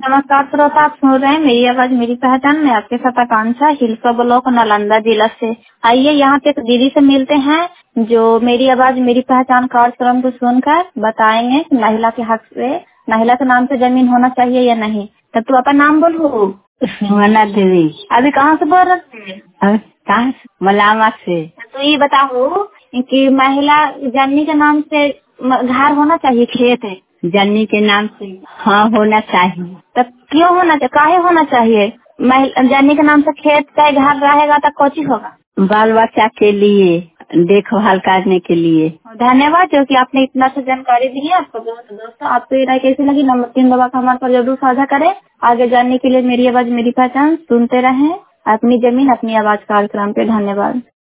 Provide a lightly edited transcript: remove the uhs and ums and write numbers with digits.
नमस्कार श्रोता, आप सुन रहे हैं मेरी आवाज मेरी पहचान में आपके साथ आकांक्षा, हिलसा ब्लॉक, नालंदा जिला से। आइए यहाँ पे एक दीदी से मिलते हैं जो मेरी आवाज मेरी पहचान कार्यक्रम को सुनकर बताएंगे कि महिला के हक से, महिला के नाम से जमीन होना चाहिए या नहीं। तब तू अपना नाम बोलो। सुमना देवी। अभी कहाँ से बोल रहे हैं? कहाँ से? मलामा से। तो ये बताओ कि महिला जननी के नाम से घर होना चाहिए, खेत है जननी के नाम से हाँ होना चाहिए। तब क्यों होना चाहिए, काहे होना चाहिए? जननी के नाम से खेत का घर रहेगा तो कोची होगा? बाल बच्चा के लिए, देखभाल करने के लिए। धन्यवाद जो कि आपने इतना सा जानकारी दी है। आपको बहुत दोस्तों, आपको ये राय कैसी लगी? नंबर 3 दबा कर हमारे पर जरूर साझा करें। आगे जानने के लिए मेरी आवाज मेरी पहचान सुनते रहें। अपनी जमीन अपनी आवाज कार्यक्रम पे धन्यवाद।